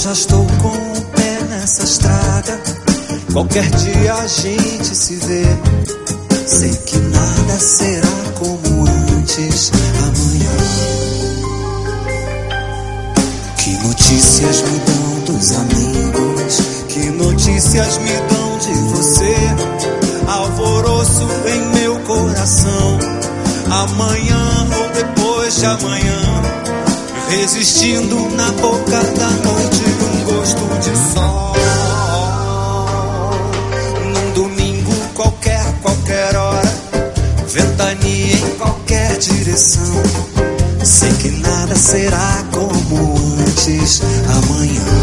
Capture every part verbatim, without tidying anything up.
já estou com o pé nessa estrada. Qualquer dia a gente se vê. Sei que nada será como antes amanhã. Que notícias me dão dos amigos? Que notícias me dão de você? Alvoroço em meu coração. Amanhã ou depois de amanhã, resistindo na boca da noite, um gosto de sol. Num domingo qualquer, qualquer hora, ventania em qualquer direção. Sei que nada será como antes amanhã.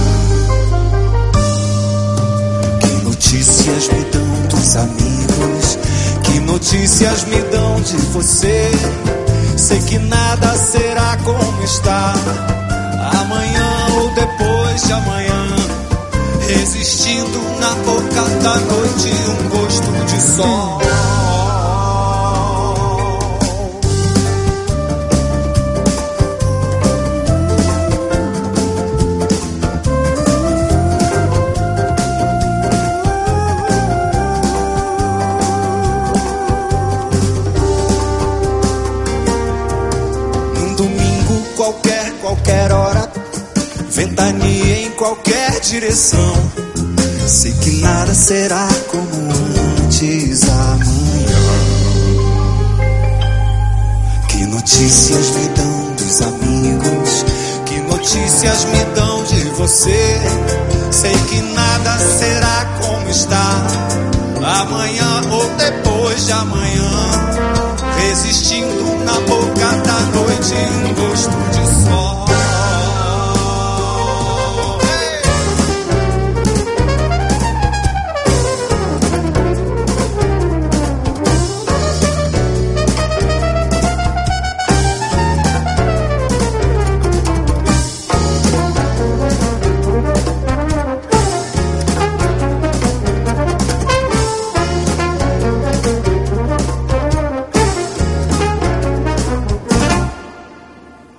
Que notícias me dão dos amigos? Que notícias me dão de você? Sei que nada será como está. Amanhã ou depois de amanhã, resistindo na boca da noite, um gosto de sol. Qualquer, qualquer hora, ventania em qualquer direção. Sei que nada será como antes amanhã. Que notícias me dão dos amigos? Que notícias me dão de você? Sei que nada será como está. Amanhã ou depois de amanhã, resistindo na boca da noite, um gosto de sol.